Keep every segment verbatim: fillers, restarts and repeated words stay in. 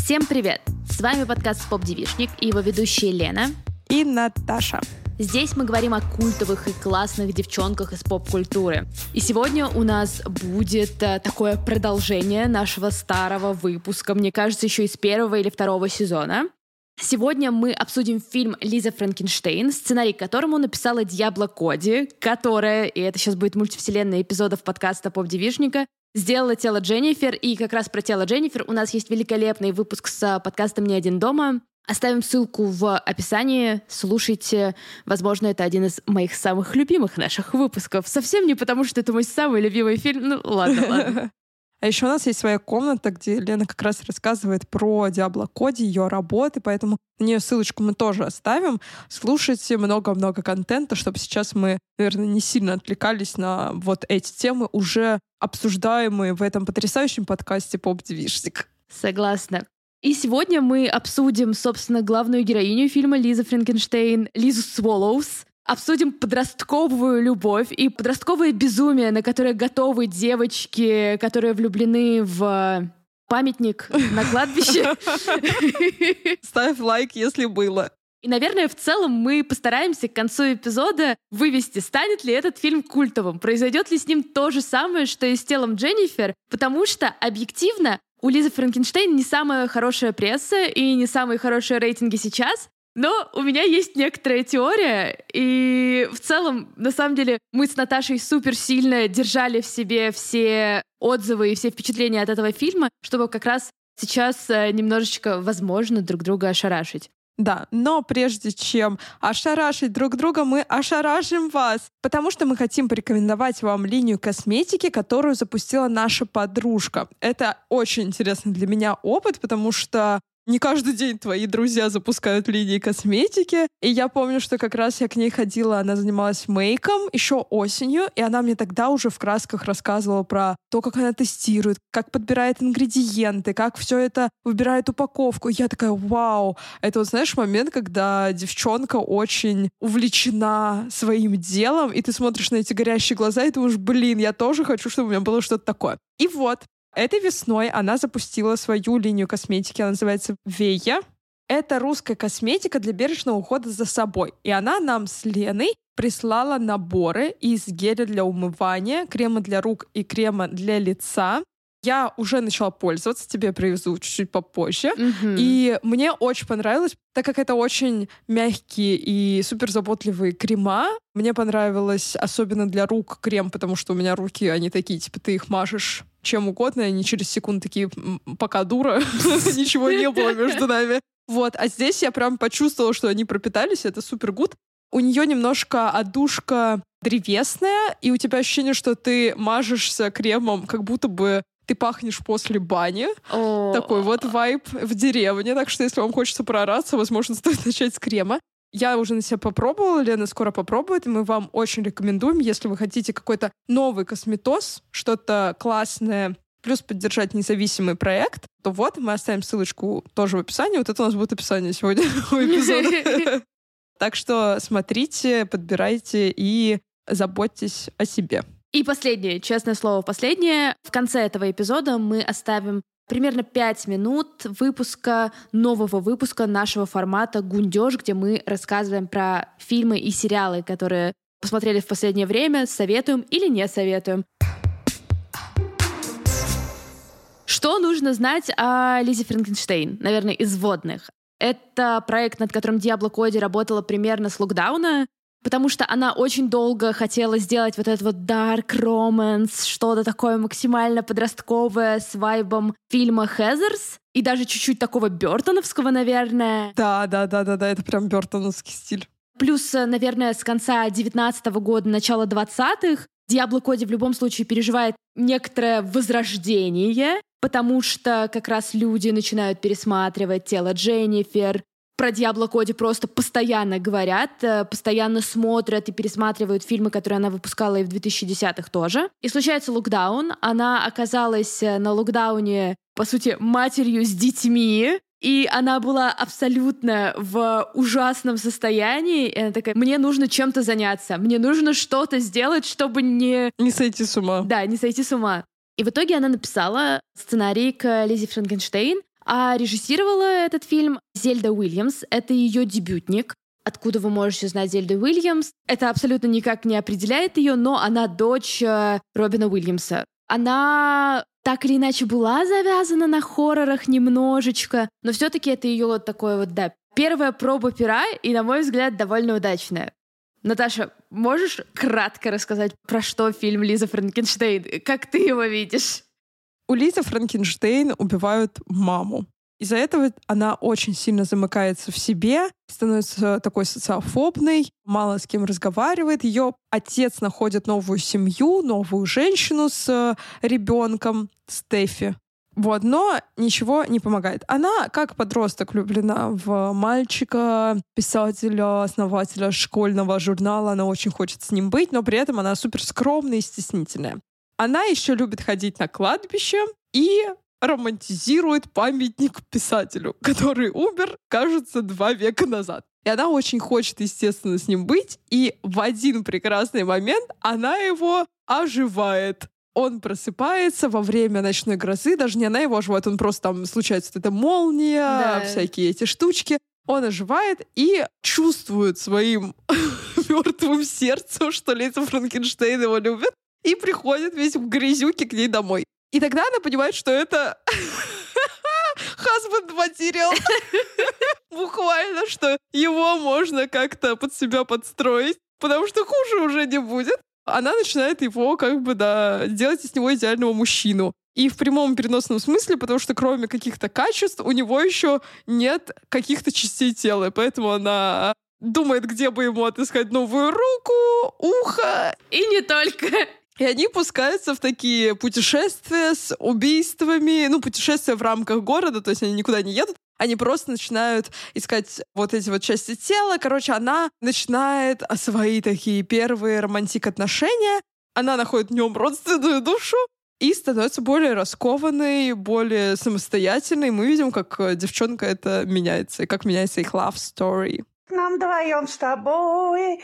Всем привет! С вами подкаст «Поп-девишник» и его ведущие Лена и Наташа. Здесь мы говорим о культовых и классных девчонках из поп-культуры. И сегодня у нас будет э, такое продолжение нашего старого выпуска, мне кажется, еще из первого или второго сезона. Сегодня мы обсудим фильм «Лиза Франкенштейн», сценарий к которому написала Диабло Коди, которая, и это сейчас будет мультивселенная эпизодов подкаста «Поп-девишника», сделала «Тело Дженнифер», и как раз про «Тело Дженнифер» у нас есть великолепный выпуск с подкастом «Не один дома». Оставим ссылку в описании, слушайте. Возможно, это один из моих самых любимых наших выпусков. Совсем не потому, что это мой самый любимый фильм. Ну, ладно, ладно. А еще у нас есть своя комната, где Лена как раз рассказывает про Диабло Коди, ее работы, поэтому на нее ссылочку мы тоже оставим. Слушайте много-много контента, чтобы сейчас мы, наверное, не сильно отвлекались на вот эти темы, уже обсуждаемые в этом потрясающем подкасте «Поп-девишник». Согласна. И сегодня мы обсудим, собственно, главную героиню фильма «Лиза Франкенштейн», Лизу Сволоус. Обсудим подростковую любовь и подростковое безумие, на которое готовы девочки, которые влюблены в памятник на кладбище. Ставь лайк, если было. И, наверное, в целом мы постараемся к концу эпизода вывести, станет ли этот фильм культовым, произойдет ли с ним то же самое, что и с «Телом Дженнифер», потому что, объективно, у Лизы Франкенштейн не самая хорошая пресса и не самые хорошие рейтинги сейчас, но у меня есть некоторая теория, и в целом, на самом деле, мы с Наташей супер сильно держали в себе все отзывы и все впечатления от этого фильма, чтобы как раз сейчас немножечко, возможно, друг друга ошарашить. Да, но прежде чем ошарашить друг друга, мы ошарашим вас, потому что мы хотим порекомендовать вам линию косметики, которую запустила наша подружка. Это очень интересный для меня опыт, потому что не каждый день твои друзья запускают линии косметики. И я помню, что как раз я к ней ходила, она занималась мейком еще осенью, и она мне тогда уже в красках рассказывала про то, как она тестирует, как подбирает ингредиенты, как все это выбирает упаковку. И я такая, вау! Это вот, знаешь, момент, когда девчонка очень увлечена своим делом, и ты смотришь на эти горящие глаза, и думаешь, блин, я тоже хочу, чтобы у меня было что-то такое. И вот, этой весной она запустила свою линию косметики, она называется «Вея». Это русская косметика для бережного ухода за собой. И она нам с Леной прислала наборы из геля для умывания, крема для рук и крема для лица. Я уже начала пользоваться, тебе привезу чуть-чуть попозже. Mm-hmm. И мне очень понравилось, так как это очень мягкие и суперзаботливые крема. Мне понравилось особенно для рук крем, потому что у меня руки, они такие, типа, ты их мажешь чем угодно, и они через секунду такие, пока дура, ничего не было между нами. Вот, а здесь я прям почувствовала, что они пропитались, это супер гуд. У нее немножко отдушка древесная, и у тебя ощущение, что ты мажешься кремом, как будто бы ты пахнешь после бани. Oh. Такой вот вайб в деревне. Так что, если вам хочется проораться, возможно, стоит начать с крема. Я уже на себя попробовала, Лена скоро попробует, и мы вам очень рекомендуем, если вы хотите какой-то новый косметоз, что-то классное, плюс поддержать независимый проект, то вот, мы оставим ссылочку тоже в описании. Вот это у нас будет описание сегодня у эпизода. Так что смотрите, подбирайте и заботьтесь о себе. И последнее, честное слово, последнее. В конце этого эпизода мы оставим примерно пять минут выпуска, нового выпуска нашего формата «Гундёж», где мы рассказываем про фильмы и сериалы, которые посмотрели в последнее время, советуем или не советуем. Что нужно знать о Лизе Франкенштейн? Наверное, из вводных. Это проект, над которым Диабло Коди работала примерно с локдауна, потому что она очень долго хотела сделать вот этот вот dark romance, что-то такое максимально подростковое с вайбом фильма «Хезерс», и даже чуть-чуть такого бёртоновского, наверное. Да, да, да, да, да, это прям бёртоновский стиль. Плюс, наверное, с конца девятнадцатого года, начала двадцатых Диабло Коди в любом случае переживает некоторое возрождение, потому что как раз люди начинают пересматривать «Тело Дженнифер». Про Диабло Коди просто постоянно говорят, постоянно смотрят и пересматривают фильмы, которые она выпускала и в две тысячи десятых тоже. И случается локдаун. Она оказалась на локдауне, по сути, матерью с детьми. И она была абсолютно в ужасном состоянии. И она такая, мне нужно чем-то заняться. Мне нужно что-то сделать, чтобы не... Не сойти с ума. Да, не сойти с ума. И в итоге она написала сценарий к Лизе Франкенштейн. А режиссировала этот фильм Зельда Уильямс. Это ее дебютник. Откуда вы можете знать Зельду Уильямс? Это абсолютно никак не определяет ее, но она дочь э, Робина Уильямса. Она так или иначе была завязана на хоррорах немножечко, но все-таки это ее вот такое вот, да, первая проба пера, и, на мой взгляд, довольно удачная. Наташа, можешь кратко рассказать, про что фильм «Лиза Франкенштейн»? Как ты его видишь? У Лизы Франкенштейн убивают маму. Из-за этого она очень сильно замыкается в себе, становится такой социофобной, мало с кем разговаривает. Ее отец находит новую семью, новую женщину с ребенком, Стефи. Вот, но ничего не помогает. Она, как подросток, влюблена в мальчика, писателя, основателя школьного журнала. Она очень хочет с ним быть, но при этом она супер скромная и стеснительная. Она еще любит ходить на кладбище и романтизирует памятник писателю, который умер, кажется, два века назад. И она очень хочет, естественно, с ним быть, и в один прекрасный момент она его оживает. Он просыпается во время ночной грозы, даже не она его оживает, он просто там случается вот эта молния, да. всякие эти штучки. Он оживает и чувствует своим мертвым сердцем, что Лиза Франкенштейн его любит, и приходит весь в грязюке к ней домой. И тогда она понимает, что это husband material. Буквально, что его можно как-то под себя подстроить, потому что хуже уже не будет. Она начинает его как бы, да, делать из него идеального мужчину. И в прямом переносном смысле, потому что кроме каких-то качеств у него еще нет каких-то частей тела. Поэтому она думает, где бы ему отыскать новую руку, ухо. И не только. И они пускаются в такие путешествия с убийствами, ну, путешествия в рамках города, то есть они никуда не едут, они просто начинают искать вот эти вот части тела. Короче, она начинает свои такие первые романтик-отношения, она находит в нем родственную душу и становится более раскованной, более самостоятельной. Мы видим, как девчонка это меняется, и как меняется их love story. Нам вдвоем с тобой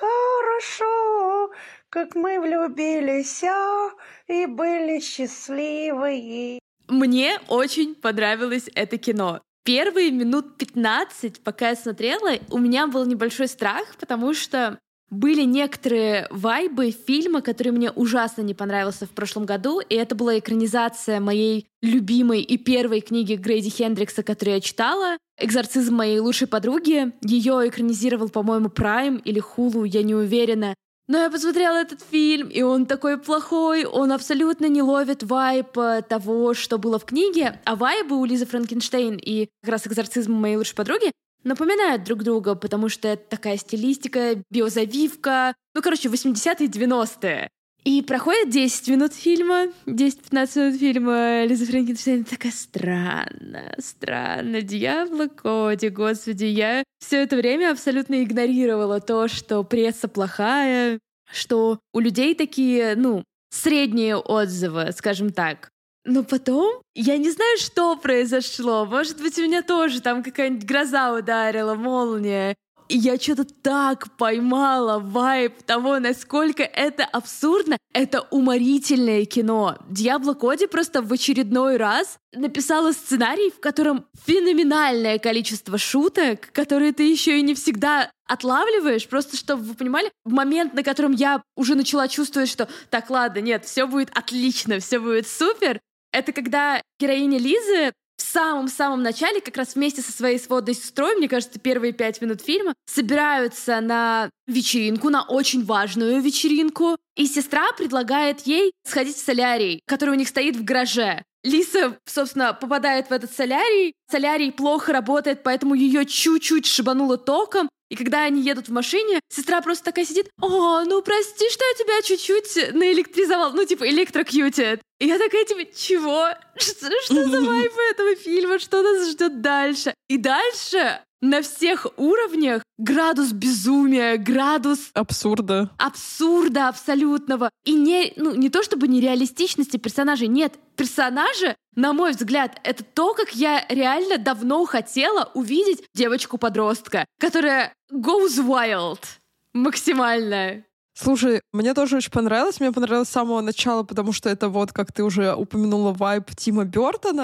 хорошо, как мы влюбились и были счастливы. Мне очень понравилось это кино. Первые минут пятнадцать, пока я смотрела, у меня был небольшой страх, потому что были некоторые вайбы фильма, которые мне ужасно не понравился в прошлом году, и это была экранизация моей любимой и первой книги Грейди Хендрикса, которую я читала, «Экзорцизм моей лучшей подруги». Ее экранизировал, по-моему, Prime или Hulu, я не уверена. Но я посмотрела этот фильм, и он такой плохой, он абсолютно не ловит вайб того, что было в книге, а вайбы у Лизы Франкенштейн и как раз «Экзорцизм моей лучшей подруги» напоминают друг друга, потому что это такая стилистика, биозавивка, ну, короче, восьмидесятые и девяностые. И проходит десять минут фильма, десять-пятнадцать минут фильма, Лиза Франкенштейн такая странная, странная, Диабло Коди, господи, я все это время абсолютно игнорировала то, что пресса плохая, что у людей такие, ну, средние отзывы, скажем так. Но потом, я не знаю, что произошло, может быть, у меня тоже там какая-нибудь гроза ударила, молния. И я что-то так поймала вайб того, насколько это абсурдно. Это уморительное кино. Диабло Коди просто в очередной раз написала сценарий, в котором феноменальное количество шуток, которые ты еще и не всегда отлавливаешь, просто чтобы вы понимали, в момент, на котором я уже начала чувствовать, что так, ладно, нет, все будет отлично, все будет супер, это когда героиня Лизы в самом-самом начале, как раз вместе со своей сводной сестрой, мне кажется, первые пять минут фильма, собираются на вечеринку, на очень важную вечеринку, и сестра предлагает ей сходить в солярий, который у них стоит в гараже. Лиса, собственно, попадает в этот солярий, солярий плохо работает, поэтому ее чуть-чуть шибануло током, и когда они едут в машине, сестра просто такая сидит: «О, ну прости, что я тебя чуть-чуть наэлектризовал, ну типа электрокьютит». И я такая типа: чего? Что, что за вайб этого фильма? Что нас ждет дальше? И дальше на всех уровнях градус безумия, градус абсурда. Абсурда абсолютного. И не, ну, не то чтобы нереалистичности персонажей. Нет, персонажи, на мой взгляд, это то, как я реально давно хотела увидеть девочку-подростка, которая goes wild максимально. Слушай, мне тоже очень понравилось. Мне понравилось с самого начала, потому что это вот, как ты уже упомянула, вайб Тима Бёртона.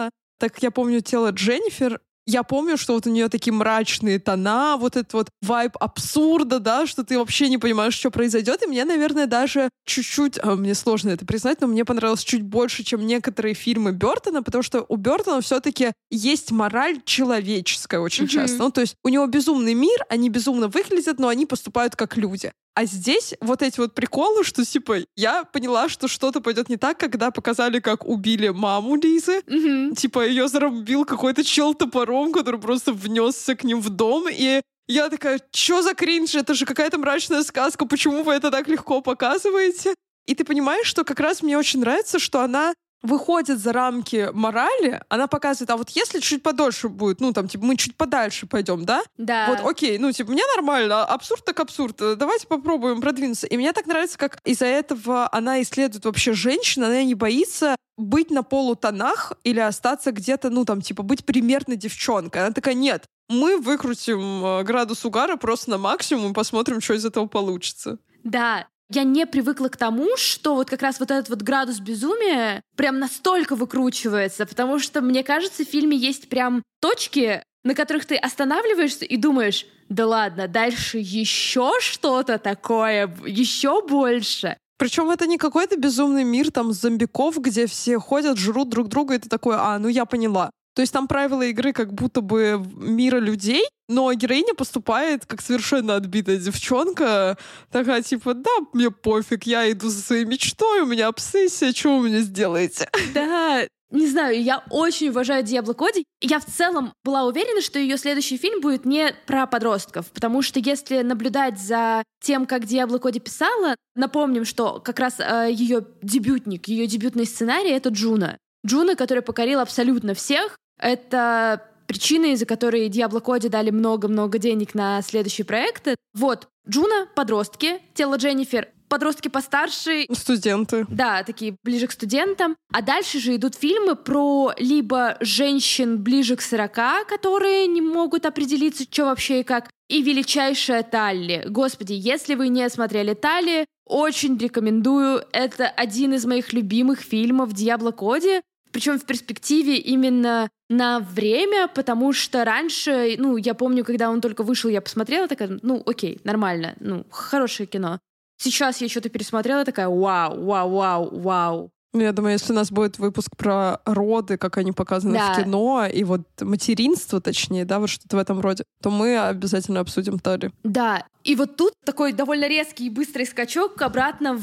так как я помню тело Дженнифер, я помню, что вот у нее такие мрачные тона, вот этот вот вайб абсурда, да, что ты вообще не понимаешь, что произойдет. И мне, наверное, даже чуть-чуть, а, мне сложно это признать, но мне понравилось чуть больше, чем некоторые фильмы Бёртона, потому что у Бёртона все-таки есть мораль человеческая очень mm-hmm. часто. Ну, то есть у него безумный мир, они безумно выглядят, но они поступают как люди. А здесь вот эти вот приколы, что, типа, я поняла, что что-то пойдет не так, когда показали, как убили маму Лизы. Mm-hmm. Типа, ее зарубил какой-то чел топором, который просто внесся к ним в дом. И я такая, что за кринж? Это же какая-то мрачная сказка. Почему вы это так легко показываете? И ты понимаешь, что как раз мне очень нравится, что она выходит за рамки морали, она показывает, а вот если чуть подольше будет, ну, там, типа, мы чуть подальше пойдем, да? Да. Вот, окей, ну, типа, мне нормально, абсурд так абсурд, давайте попробуем продвинуться. И мне так нравится, как из-за этого она исследует вообще женщин, она не боится быть на полутонах или остаться где-то, ну, там, типа, быть примерной девчонкой. Она такая, нет, мы выкрутим градус угара просто на максимум и посмотрим, что из этого получится. Да. Я не привыкла к тому, что вот как раз вот этот вот градус безумия прям настолько выкручивается, потому что, мне кажется, в фильме есть прям точки, на которых ты останавливаешься и думаешь, да ладно, дальше еще что-то такое, еще больше. Причем это не какой-то безумный мир там зомбиков, где все ходят, жрут друг друга, и ты такой, а, ну я поняла. То есть там правила игры как будто бы мира людей, но героиня поступает как совершенно отбитая девчонка. Такая типа, да, мне пофиг, я иду за своей мечтой, у меня обсессия, что вы мне сделаете? Да, не знаю, я очень уважаю Диабло Коди. Я в целом была уверена, что ее следующий фильм будет не про подростков, потому что если наблюдать за тем, как Диабло Коди писала, напомним, что как раз э, ее дебютник, ее дебютный сценарий — это Джуна. Джуна, которая покорила абсолютно всех. Это причина, из-за которой Диабло Коди дали много-много денег на следующие проекты. Вот, Джуна — подростки, тело Дженнифер — подростки постарше. Студенты. Да, такие ближе к студентам. А дальше же идут фильмы про либо женщин ближе к сорока, которые не могут определиться, что вообще и как, и величайшая Талли. Господи, если вы не смотрели Талли, очень рекомендую. Это один из моих любимых фильмов Диабло Коди. Причем в перспективе именно на время, потому что раньше, ну, я помню, когда он только вышел, я посмотрела, такая, ну, окей, нормально, ну, хорошее кино. Сейчас я что-то пересмотрела, такая, вау, вау, вау, вау. Ну, я думаю, если у нас будет выпуск про роды, как они показаны да. в кино, и вот материнство, точнее, да, вот что-то в этом роде, то мы обязательно обсудим Талли. Да, и вот тут такой довольно резкий и быстрый скачок обратно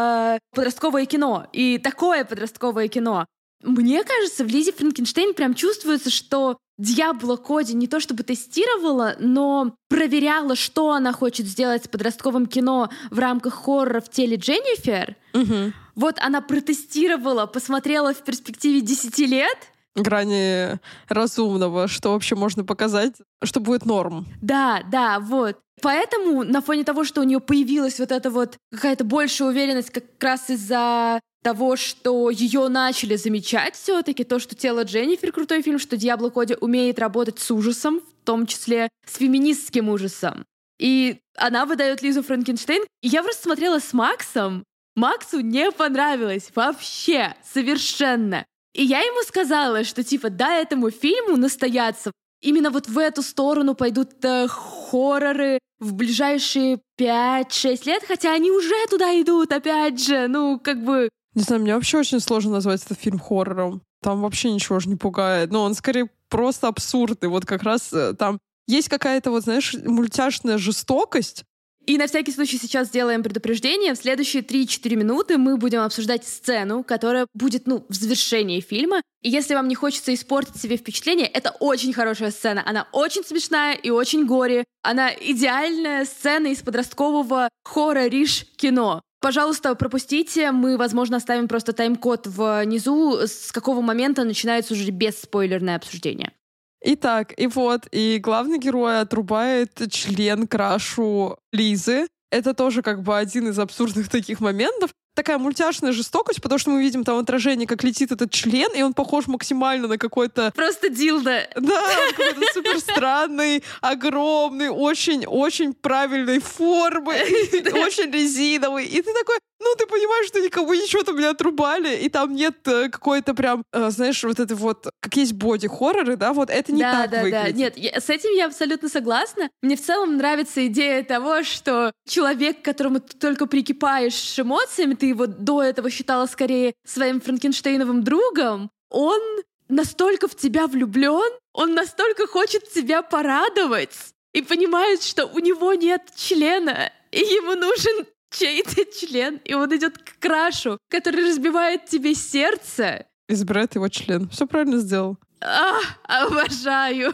в подростковое кино. И такое подростковое кино. Мне кажется, в Лизе Франкенштейн прям чувствуется, что Диабло Коди не то чтобы тестировала, но проверяла, что она хочет сделать с подростковым кино в рамках хоррора в теле Дженнифер. Угу. Вот она протестировала, посмотрела в перспективе десяти лет. Грани разумного, что вообще можно показать, что будет норм. Да, да, вот. Поэтому на фоне того, что у нее появилась вот эта вот какая-то большая уверенность как раз из-за того, что ее начали замечать все-таки, то, что «Тело Дженнифер» — крутой фильм, что Диабло Коди умеет работать с ужасом, в том числе с феминистским ужасом. И она выдает Лизу Франкенштейн. И я просто смотрела с Максом. Максу не понравилось вообще, совершенно. И я ему сказала, что типа да, этому фильму настояться. Именно вот в эту сторону пойдут э, хорроры в ближайшие пять-шесть лет, хотя они уже туда идут, опять же, ну, как бы... Не знаю, мне вообще очень сложно назвать этот фильм хоррором. Там вообще ничего же не пугает. Но он скорее просто абсурдный. Вот как раз э, там есть какая-то, вот знаешь, мультяшная жестокость. И на всякий случай сейчас сделаем предупреждение. В следующие три-четыре минуты мы будем обсуждать сцену, которая будет, ну, в завершении фильма. И если вам не хочется испортить себе впечатление, это очень хорошая сцена. Она очень смешная и очень горе. Она идеальная сцена из подросткового хоррор-риш-кино. Пожалуйста, пропустите. Мы, возможно, оставим просто тайм-код внизу, с какого момента начинается уже бесспойлерное обсуждение. Итак, и вот, и главный герой отрубает член крашу Лизы. Это тоже как бы один из абсурдных таких моментов. Такая мультяшная жестокость, потому что мы видим там отражение, как летит этот член, и он похож максимально на какой-то... Просто дилдо. Да, какой-то супер странный, огромный, очень-очень правильной формы, очень резиновый. И ты такой, ну, ты понимаешь, что никому ничего там не отрубали, и там нет э, какой-то прям, э, знаешь, вот это вот, как есть боди-хорроры, да, вот это не да, так да, выглядит. Да. Нет, я, с этим я абсолютно согласна. Мне в целом нравится идея того, что человек, к которому ты только прикипаешь с эмоциями, ты его до этого считала скорее своим франкенштейновым другом, он настолько в тебя влюблен, он настолько хочет тебя порадовать и понимает, что у него нет члена, и ему нужен чей-то член, и он идет к крашу, который разбивает тебе сердце. Избирает его член. Все правильно сделал. А, обожаю.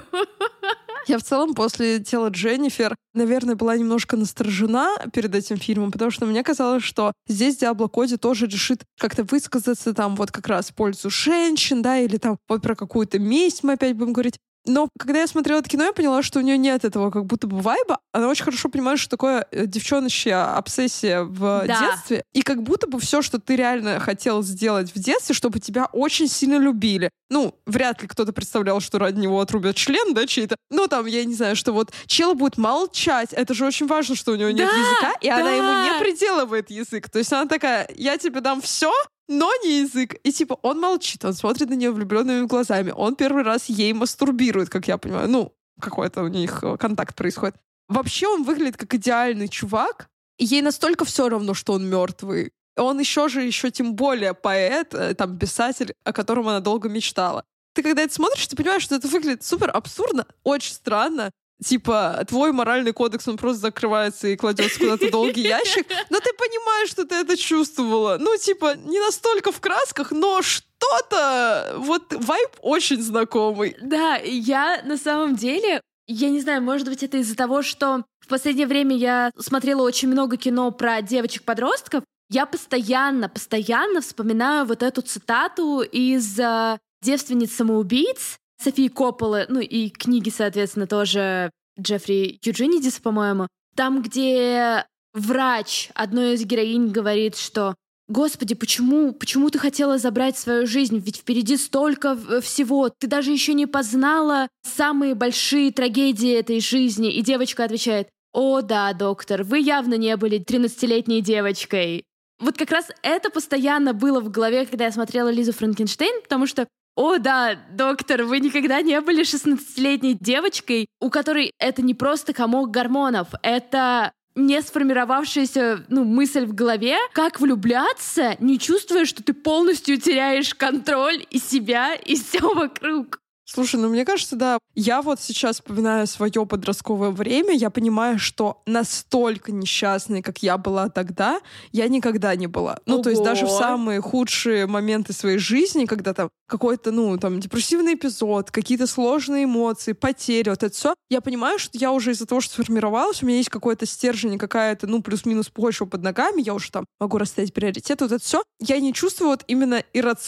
Я в целом после «Тела Дженнифер», наверное, была немножко насторожена перед этим фильмом, потому что мне казалось, что здесь Диабло Коди тоже решит как-то высказаться там вот как раз в пользу женщин, да, или там вот про какую-то месть мы опять будем говорить. Но когда я смотрела это кино, я поняла, что у нее нет этого как будто бы вайба. Она очень хорошо понимает, что такое девчоночья обсессия в да. детстве. И как будто бы все, что ты реально хотел сделать в детстве, чтобы тебя очень сильно любили. Ну, вряд ли кто-то представлял, что ради него отрубят член, да, чей-то. Ну, там, я не знаю, что вот чел будет молчать. Это же очень важно, что у него нет да, языка, и да. она ему не приделывает язык. То есть она такая, я тебе дам все, но не язык. И типа он молчит, он смотрит на нее влюбленными глазами. Он первый раз ей мастурбирует, как я понимаю. Ну, какой-то у них контакт происходит. Вообще он выглядит как идеальный чувак. И ей настолько все равно, что он мертвый. Он еще же, еще тем более поэт, там, писатель, о котором она долго мечтала. Ты когда это смотришь, ты понимаешь, что это выглядит супер абсурдно, очень странно. Типа, твой моральный кодекс, он просто закрывается и кладется куда-то долгий ящик, но ты понимаешь, что ты это чувствовала. Ну, типа, не настолько в красках, но что-то... Вот вайб очень знакомый. Да, я на самом деле... Я не знаю, может быть, это из-за того, что в последнее время я смотрела очень много кино про девочек-подростков. Я постоянно, постоянно вспоминаю вот эту цитату из uh, «Девственниц самоубийц» Софии Копполы, ну и книги, соответственно, тоже Джеффри Юджинидиса, по-моему. Там, где врач одной из героинь говорит, что «Господи, почему, почему ты хотела забрать свою жизнь? Ведь впереди столько всего. Ты даже еще не познала самые большие трагедии этой жизни». И девочка отвечает: «О да, доктор, вы явно не были тринадцатилетней девочкой». Вот как раз это постоянно было в голове, когда я смотрела Лизу Франкенштейн, потому что «О да, доктор, вы никогда не были шестнадцатилетней девочкой, у которой это не просто комок гормонов, это не сформировавшаяся ну, мысль в голове, как влюбляться, не чувствуя, что ты полностью теряешь контроль и себя, и все вокруг». Слушай, ну мне кажется, да, я вот сейчас вспоминаю свое подростковое время, я понимаю, что настолько несчастной, как я была тогда, я никогда не была. Ну, Ого. То есть даже в самые худшие моменты своей жизни, когда там какой-то, ну, там, депрессивный эпизод, какие-то сложные эмоции, потери, вот это все, я понимаю, что я уже из-за того, что сформировалась, у меня есть какой-то стержень, какая-то, ну, плюс-минус почва под ногами, я уже там могу расставить приоритеты, вот это все, я не чувствую вот именно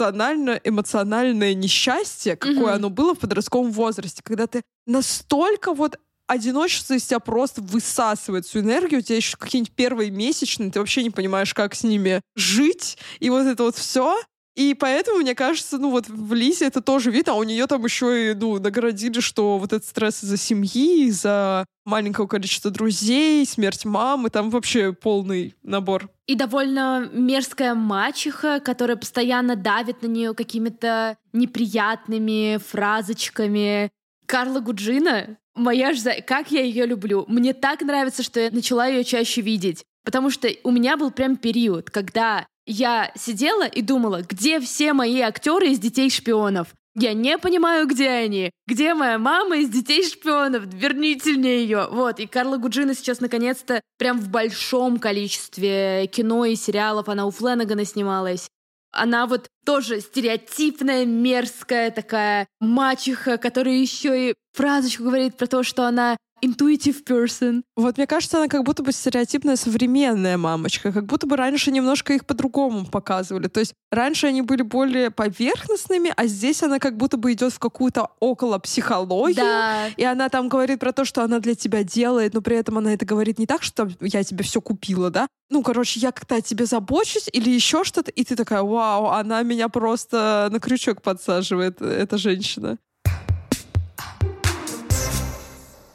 иррационально-эмоциональное несчастье, какое mm-hmm. оно было в подростковом возрасте, когда ты настолько вот одиночество из тебя просто высасывает всю энергию, у тебя еще какие-нибудь первые месячные, ты вообще не понимаешь, как с ними жить, и вот это вот все. И поэтому, мне кажется, ну вот в Лизе это тоже видно, а у нее там еще и, ну, наградили, что вот этот стресс из-за семьи, из-за маленького количества друзей, смерть мамы, там вообще полный набор. И довольно мерзкая мачеха, которая постоянно давит на нее какими-то неприятными фразочками. Карла Гуджина, моя ж... Как я ее люблю. Мне так нравится, что я начала ее чаще видеть. Потому что у меня был прям период, когда я сидела и думала, где все мои актеры из «Детей шпионов». Я не понимаю, где они. Где моя мама из «Детей шпионов»? Верните мне ее. Вот, и Карла Гуджина сейчас наконец-то прям в большом количестве кино и сериалов. Она у Фленагана снималась. Она вот тоже стереотипная, мерзкая такая мачеха, которая еще и фразочку говорит про то, что она intuitive person. Вот мне кажется, она как будто бы стереотипная современная мамочка, как будто бы раньше немножко их по-другому показывали. То есть раньше они были более поверхностными, а здесь она как будто бы идет в какую-то около психологию, да. И она там говорит про то, что она для тебя делает, но при этом она это говорит не так, что я тебе все купила, да? Ну, короче, я как-то о тебе забочусь или еще что-то, и ты такая: вау, она меня просто на крючок подсаживает, эта женщина.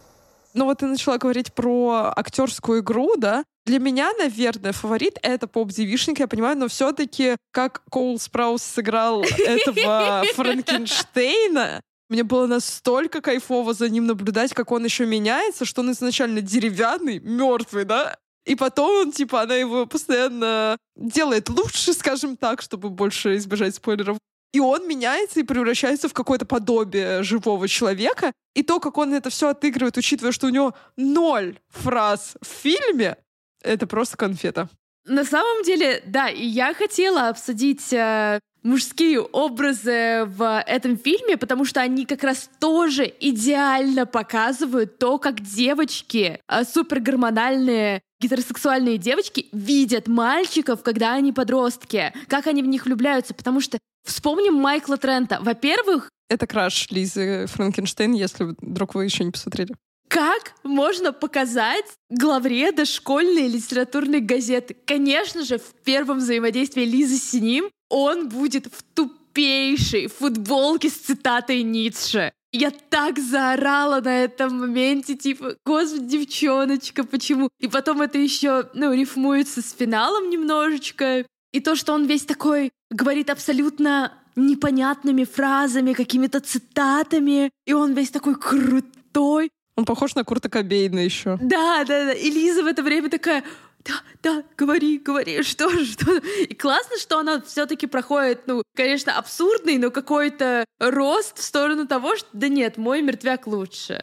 Ну вот ты начала говорить про актерскую игру, да? Для меня, наверное, фаворит — это поп-девичник, я понимаю, но все-таки как Коул Справус сыграл этого Франкенштейна, мне было настолько кайфово за ним наблюдать, как он еще меняется, что он изначально деревянный, мертвый, да? И потом он, типа, она его постоянно делает лучше, скажем так, чтобы больше избежать спойлеров. И он меняется и превращается в какое-то подобие живого человека. И то, как он это все отыгрывает, учитывая, что у него ноль фраз в фильме, это просто конфета. На самом деле, да, и я хотела обсудить э, мужские образы в этом фильме, потому что они как раз тоже идеально показывают то, как девочки, э, супергормональные гетеросексуальные девочки видят мальчиков, когда они подростки, как они в них влюбляются, потому что вспомним Майкла Трента. Во-первых... Это краш Лизы Франкенштейн, если вдруг вы еще не посмотрели. Как можно показать главреда школьной литературной газеты? Конечно же, в первом взаимодействии Лизы с ним он будет в тупейшей футболке с цитатой Ницше. Я так заорала на этом моменте, типа, господи, девчоночка, почему? И потом это еще, ну, рифмуется с финалом немножечко. И то, что он весь такой говорит абсолютно непонятными фразами, какими-то цитатами, и он весь такой крутой. Он похож на Курта Кобейна еще. Да, да, да. И Лиза в это время такая: да, да, говори, говори, что, что. И классно, что она все-таки проходит, ну, конечно, абсурдный, но какой-то рост в сторону того, что да нет, мой мертвяк лучше.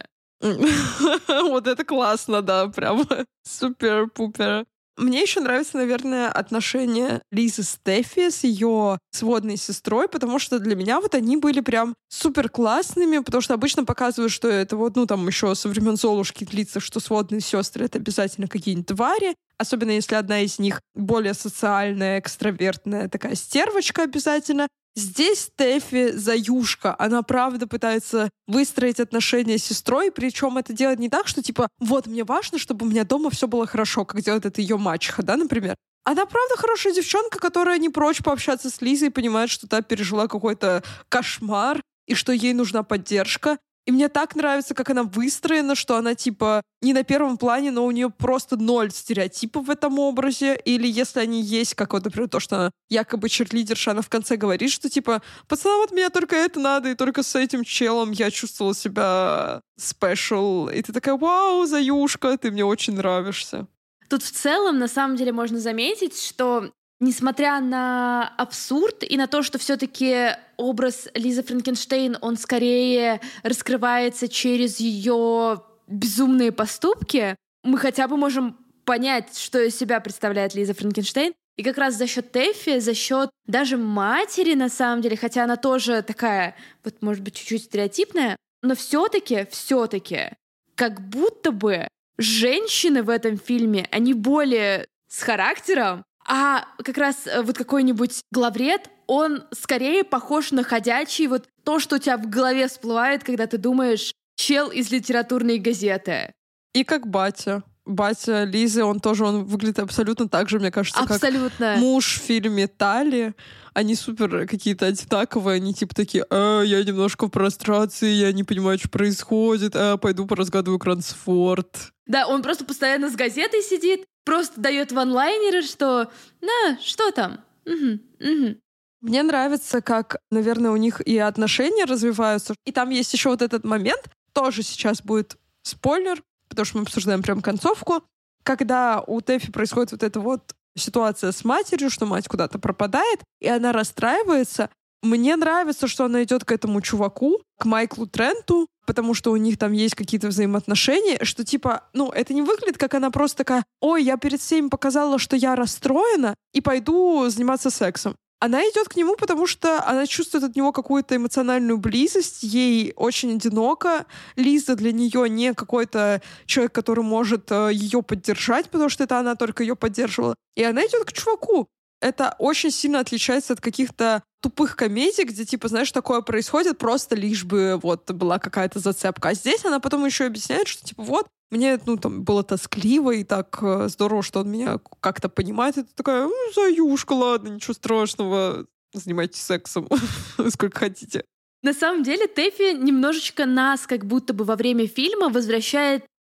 Вот это классно, да, прям супер-пупер. Мне еще нравится, наверное, отношение Лизы Стефи с ее сводной сестрой, потому что для меня вот они были прям супер классными, потому что обычно показывают, что это вот, ну, там еще со времен Золушки длится, что сводные сестры — это обязательно какие-нибудь твари, особенно если одна из них более социальная, экстравертная, такая стервочка обязательно. Здесь Стефи заюшка. Она, правда, пытается выстроить отношения с сестрой, причем это делает не так, что, типа, вот, мне важно, чтобы у меня дома все было хорошо, как делает это ее мачеха, да, например. Она, правда, хорошая девчонка, которая не прочь пообщаться с Лизой и понимает, что та пережила какой-то кошмар и что ей нужна поддержка. И мне так нравится, как она выстроена, что она, типа, не на первом плане, но у нее просто ноль стереотипов в этом образе. Или если они есть, как вот, например, то, что она якобы черлидерша, она в конце говорит, что, типа, пацана, вот мне только это надо, и только с этим челом я чувствовала себя спешл. И ты такая: вау, заюшка, ты мне очень нравишься. Тут в целом, на самом деле, можно заметить, что несмотря на абсурд и на то, что все-таки образ Лизы Франкенштейн, он скорее раскрывается через ее безумные поступки, мы хотя бы можем понять, что из себя представляет Лиза Франкенштейн. И как раз за счет Тэффи, за счет даже матери, на самом деле, хотя она тоже такая, вот, может быть, чуть-чуть стереотипная, но все-таки, все-таки, как будто бы женщины в этом фильме, они более с характером, а как раз вот какой-нибудь главред, он скорее похож на ходячий, вот то, что у тебя в голове всплывает, когда ты думаешь «чел из литературной газеты». И как батя. Батя Лизы, он тоже, он выглядит абсолютно так же, мне кажется, абсолютно. Как муж в фильме «Тали». Они супер какие-то одинаковые, они типа такие: а, я немножко в прострации, я не понимаю, что происходит, а, пойду поразгадываю кроссворд. Да, он просто постоянно с газетой сидит, просто дает ванлайнеры, что «на, что там?» угу, угу. Мне нравится, как, наверное, у них и отношения развиваются. И там есть еще вот этот момент, тоже сейчас будет спойлер, потому что мы обсуждаем прям концовку, когда у Тэффи происходит вот эта вот ситуация с матерью, что мать куда-то пропадает, и она расстраивается. Мне нравится, что она идет к этому чуваку, к Майклу Тренту, потому что у них там есть какие-то взаимоотношения, что типа, ну, это не выглядит, как она просто такая: ой, я перед всеми показала, что я расстроена, и пойду заниматься сексом. Она идет к нему, потому что она чувствует от него какую-то эмоциональную близость, ей очень одиноко. Лиза для нее не какой-то человек, который может э, ее поддержать, потому что это она только ее поддерживала. И она идет к чуваку. Это очень сильно отличается от каких-то тупых комедий, где, типа, знаешь, такое происходит просто лишь бы вот была какая-то зацепка. А здесь она потом еще объясняет, что, типа, вот, мне, ну, там, было тоскливо, и так э, здорово, что он меня как-то понимает. И ты такая: ну, заюшка, ладно, ничего страшного, занимайтесь сексом сколько хотите. На самом деле, Тэффи немножечко нас как будто бы во время фильма возвращает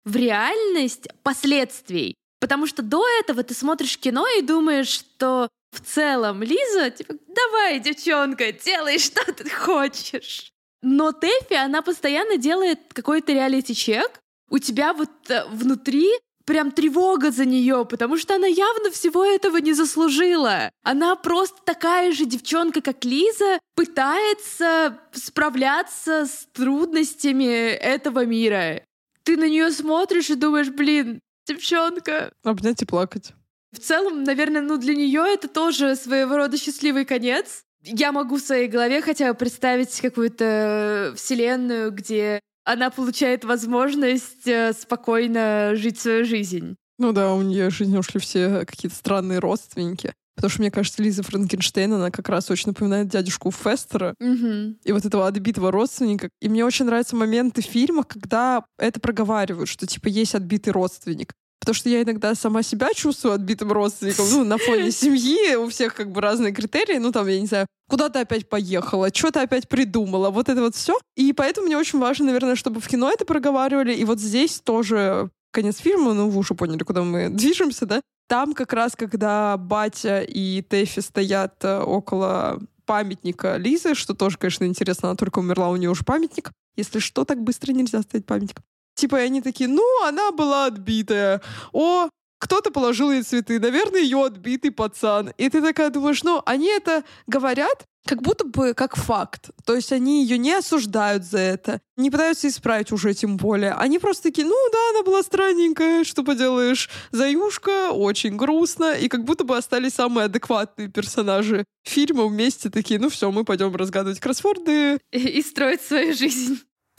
в реальность последствий. Потому что до этого ты смотришь кино и думаешь, что в целом Лиза, типа, давай, девчонка, делай, что ты хочешь. Но Тэффи, она постоянно делает какой-то реалити-чек. У тебя вот внутри прям тревога за нее, потому что она явно всего этого не заслужила. Она просто такая же девчонка, как Лиза, пытается справляться с трудностями этого мира. Ты на нее смотришь и думаешь, блин, девчонка. Обнять и плакать. В целом, наверное, ну для нее это тоже своего рода счастливый конец. Я могу в своей голове хотя бы представить какую-то вселенную, где она получает возможность спокойно жить свою жизнь. Ну да, у нее в жизни ушли все какие-то странные родственники. Потому что, мне кажется, Лиза Франкенштейн, она как раз очень напоминает дядюшку Фестера. Mm-hmm. И вот этого отбитого родственника. И мне очень нравятся моменты в фильмах, когда это проговаривают, что типа есть отбитый родственник. Потому что я иногда сама себя чувствую отбитым родственником. Ну, на фоне семьи у всех как бы разные критерии. Ну, там, я не знаю, куда ты опять поехала, что ты опять придумала, вот это вот все. И поэтому мне очень важно, наверное, чтобы в кино это проговаривали. И вот здесь тоже конец фильма, ну, вы уже поняли, куда мы движемся, да? Там как раз, когда батя и Тэффи стоят около памятника Лизы, что тоже, конечно, интересно, она только умерла, у нее уже памятник. Если что, так быстро нельзя ставить памятник. Типа, и они такие, ну, она была отбитая. О, кто-то положил ей цветы. Наверное, ее отбитый пацан. И ты такая думаешь, ну, они это говорят как будто бы как факт. То есть они ее не осуждают за это. Не пытаются исправить уже тем более. Они просто такие, ну, да, она была странненькая. Что поделаешь? Заюшка, очень грустно. И как будто бы остались самые адекватные персонажи фильма вместе такие, ну, все, мы пойдем разгадывать кроссворды. И, и строить свою жизнь.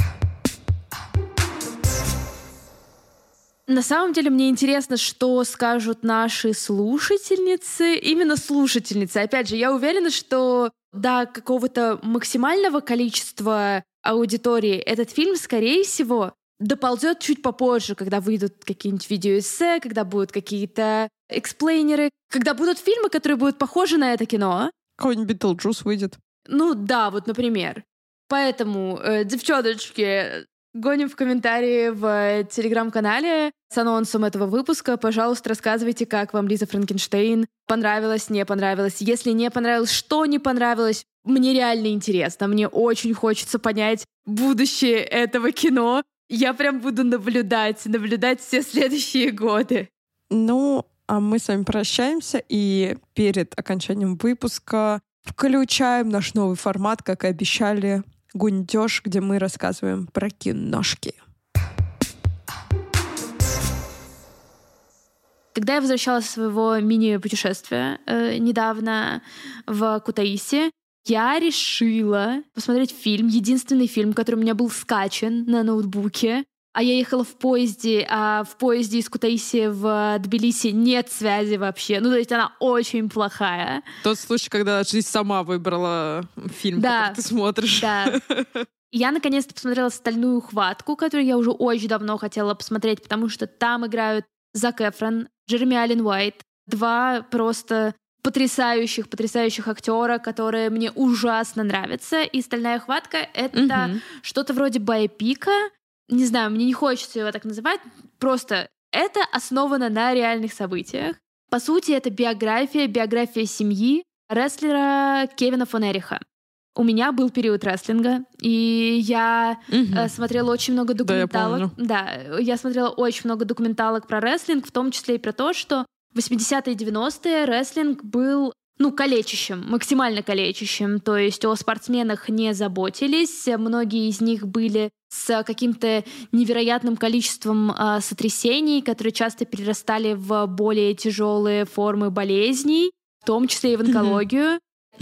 На самом деле мне интересно, что скажут наши слушательницы, именно слушательницы. Опять же, я уверена, что до какого-то максимального количества аудитории этот фильм, скорее всего, доползет чуть попозже, когда выйдут какие-нибудь видеоэссе, когда будут какие-то эксплейнеры, когда будут фильмы, которые будут похожи на это кино. Какой-нибудь Битлджус выйдет. Ну да, вот, например. Поэтому, э, девчоночки, гоним в комментарии в телеграм-канале с анонсом этого выпуска. Пожалуйста, рассказывайте, как вам Лиза Франкенштейн. Понравилось, не понравилось. Если не понравилось, что не понравилось. Мне реально интересно. Мне очень хочется понять будущее этого кино. Я прям буду наблюдать, наблюдать все следующие годы. Ну, а мы с вами прощаемся. И перед окончанием выпуска включаем наш новый формат, как и обещали, Гундёж, где мы рассказываем про киношки. Когда я возвращалась с своего мини-путешествия э, недавно в Кутаиси, я решила посмотреть фильм, единственный фильм, который у меня был скачан на ноутбуке. А я ехала в поезде, а в поезде из Кутаиси в Тбилиси нет связи вообще. Ну, то есть она очень плохая. Тот случай, когда ты сама выбрала фильм, да, который ты смотришь. Да. Я наконец-то посмотрела «Стальную хватку», которую я уже очень давно хотела посмотреть, потому что там играют Зак Эфрон, Джереми Аллен Уайт. Два просто потрясающих, потрясающих актера, которые мне ужасно нравятся. И «Стальная хватка» — это mm-hmm. что-то вроде байопика. Не знаю, мне не хочется его так называть. Просто это основано на реальных событиях. По сути, это биография, биография семьи рестлера Кевина фон Эриха. У меня был период рестлинга, и я угу. э, смотрела очень много документалок. Да, я да, я смотрела очень много документалок про рестлинг, в том числе и про то, что в восьмидесятые и девяностые рестлинг был, ну, калечащим, максимально калечащим. То есть о спортсменах не заботились, многие из них были с каким-то невероятным количеством э, сотрясений, которые часто перерастали в более тяжелые формы болезней, в том числе и в онкологию.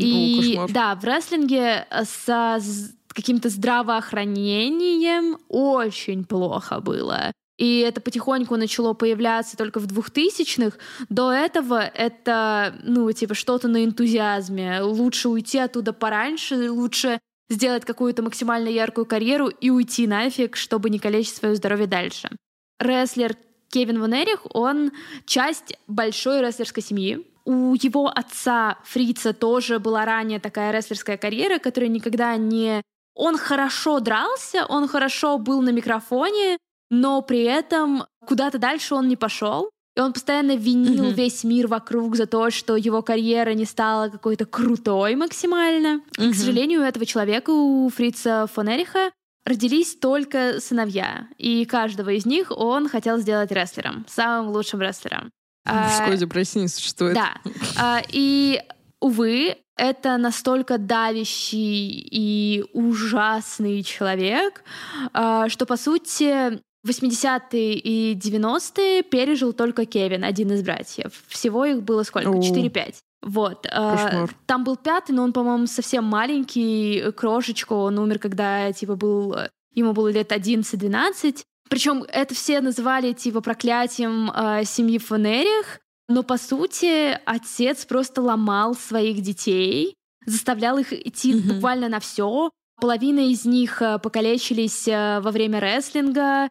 И О, да, в рестлинге со каким-то здравоохранением очень плохо было. И это потихоньку начало появляться только в двухтысячных. До этого это, ну, типа, что-то на энтузиазме. Лучше уйти оттуда пораньше, лучше сделать какую-то максимально яркую карьеру и уйти нафиг, чтобы не калечить свое здоровье дальше. Рестлер Кевин фон Эрих, он часть большой рестлерской семьи. У его отца Фрица тоже была ранее такая рестлерская карьера, которая никогда не... Он хорошо дрался, он хорошо был на микрофоне, но при этом куда-то дальше он не пошел. И он постоянно винил mm-hmm. весь мир вокруг за то, что его карьера не стала какой-то крутой максимально. Mm-hmm. И, к сожалению, у этого человека, у Фрица фон Эриха, родились только сыновья. И каждого из них он хотел сделать рестлером, самым лучшим рестлером. Мужской депрессии не существует. Да. И, увы, это настолько давящий и ужасный человек, что, по сути, восьмидесятые и девяностые пережил только Кевин, один из братьев. Всего их было сколько? четыре-пять. Вот. Кошмар. Там был пятый, но он, по-моему, совсем маленький, крошечка. Он умер, когда типа был... ему было лет одиннадцать-двенадцать. Причем это все называли типа проклятием э, семьи фон Эрих, но, по сути, отец просто ломал своих детей, заставлял их идти mm-hmm. буквально на все. Половина из них покалечились во время рестлинга,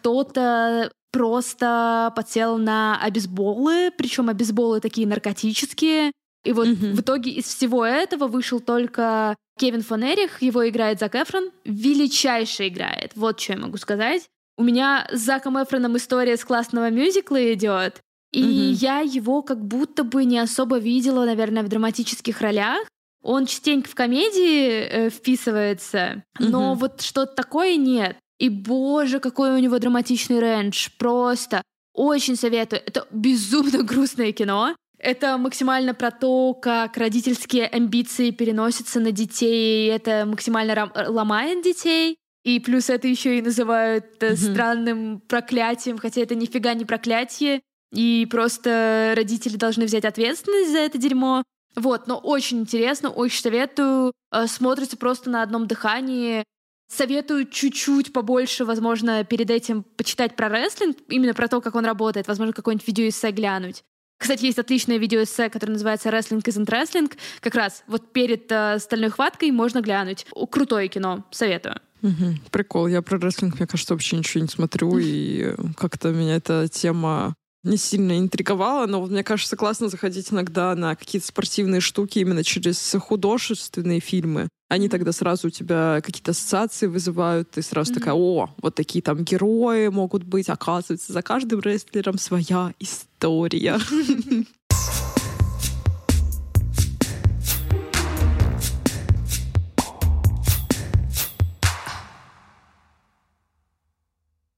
кто-то просто подсел на обезболы, причем обезболы такие наркотические. И вот mm-hmm. в итоге из всего этого вышел только Кевин фон Эрих, его играет Зак Эфрон, величайше играет, вот что я могу сказать. У меня с Заком Эфроном история с классного мюзикла идет, и mm-hmm. я его как будто бы не особо видела, наверное, в драматических ролях. Он частенько в комедии э, вписывается, mm-hmm. но вот что-то такое нет. И, боже, какой у него драматичный рейндж. Просто очень советую. Это безумно грустное кино. Это максимально про то, как родительские амбиции переносятся на детей, и это максимально рам- ломает детей. И плюс это еще и называют mm-hmm. странным проклятием, хотя это нифига не проклятие. И просто родители должны взять ответственность за это дерьмо. Вот, но очень интересно, очень советую. Смотрится просто на одном дыхании. Советую чуть-чуть побольше, возможно, перед этим почитать про рестлинг, именно про то, как он работает, возможно, какое-нибудь видеоэссе глянуть. Кстати, есть отличное видеоэссе, которое называется «Wrestling isn't wrestling». Как раз вот перед э, «Стальной хваткой» можно глянуть. Крутое кино, советую. Угу. Прикол, я про рестлинг, мне кажется, вообще ничего не смотрю, и как-то меня эта тема не сильно интриговала, но мне кажется, классно заходить иногда на какие-то спортивные штуки именно через художественные фильмы. Они тогда сразу у тебя какие-то ассоциации вызывают, ты сразу mm-hmm. такая: о, вот такие там герои могут быть, оказывается, за каждым рестлером своя история.